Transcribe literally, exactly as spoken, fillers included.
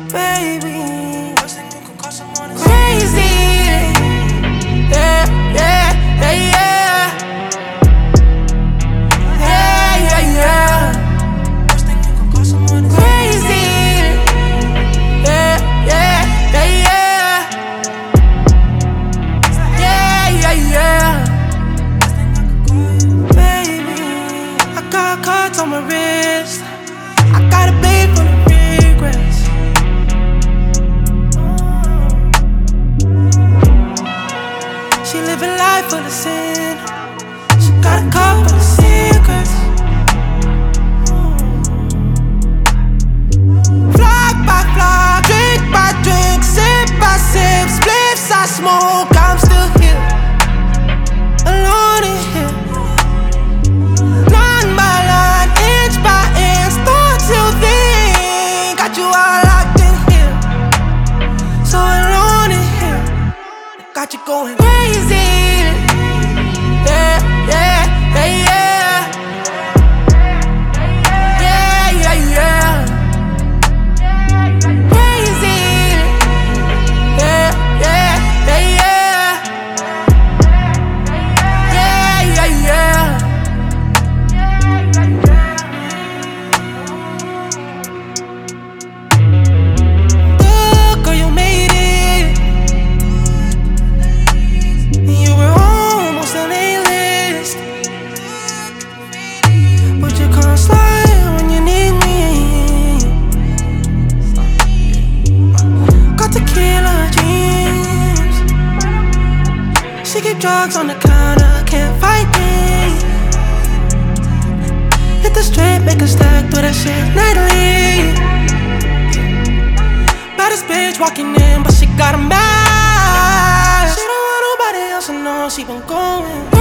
baby. Crazy. Yeah, yeah, yeah, yeah. Yeah, yeah, yeah. Crazy. Yeah, yeah, yeah, yeah. Yeah, yeah, yeah. Baby, I got cards on my wrist. I gotta pay for the regrets. She living life full of sin. She got a cup full of secrets. Flock by flock, drink by drink, sip by sip, spliffs I smoke. I'm still here, alone in here. Line by line, inch by inch, thoughts you think. Got you all locked in here, so alone in here. Got you going crazy. Yeah, yeah, yeah, yeah. Yeah, yeah, yeah. Crazy. Yeah, yeah, yeah, yeah. Yeah, yeah, yeah. Look, girl, you made it. You were almost an A-list, but you can't slide when you need me. Got tequila dreams. She keep drugs on the counter, can't fight me. Hit the strip, make a stack, do that shit nightly. Baddest bitch walking in, but she got a match. She don't want nobody else to know she been going